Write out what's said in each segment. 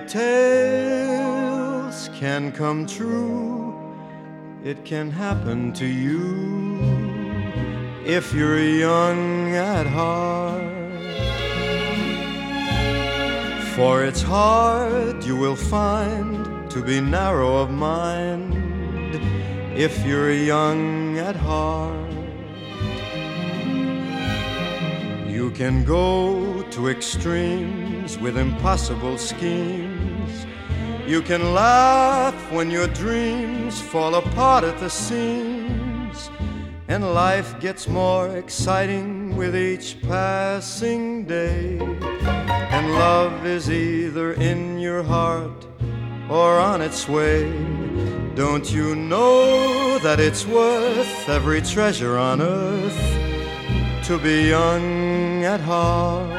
tales can come true. It can happen to you if you're young at heart. For it's hard, you will find, to be narrow of mind if you're young at heart. You can go to extremes with impossible schemes. You can laugh when your dreams fall apart at the seams. And life gets more exciting with each passing day. And love is either in your heart or on its way. Don't you know that it's worth every treasure on earth to be young at heart?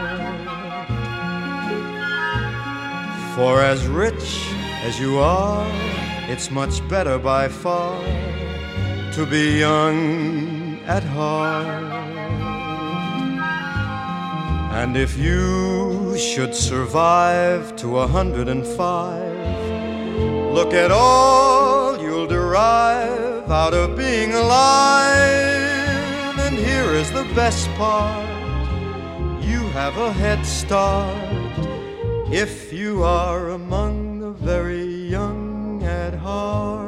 For as rich as you are, it's much better by far to be young at heart. And if you should survive to 105, look at all you'll derive out of being alive. And here is the best part, you have a head start if you are among the very young at heart.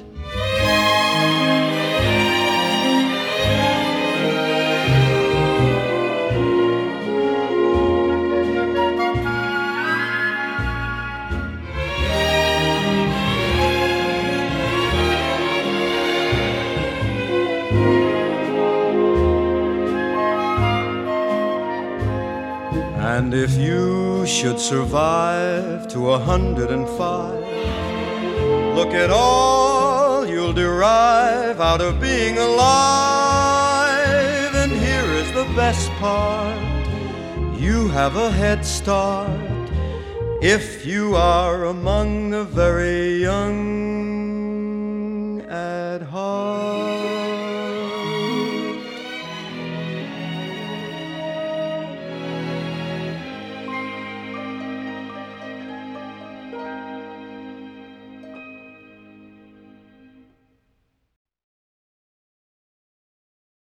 And if you should survive to 105, look at all you'll derive out of being alive. And here is the best part, you have a head start if you are among the very young at heart.